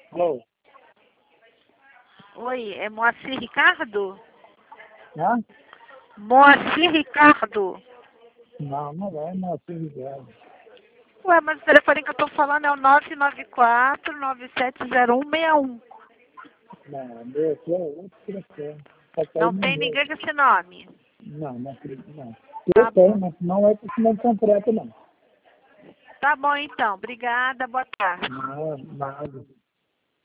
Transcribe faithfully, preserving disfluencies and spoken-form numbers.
Alô? Oi, é Moacir Ricardo? Hã? Moacir Ricardo. Não, não é, não é assim ligado. Ué, mas o telefone que eu tô falando é o nove nove quatro, nove sete zero um seis um. Não, meu aqui é outro telefone. Só que aí Não não tem deu. ninguém com esse nome. Não, não acredito, não. Tá Eu tenho, bom. mas não é por cima de completo, não. Tá bom então. Obrigada. Boa tarde. Não, nada.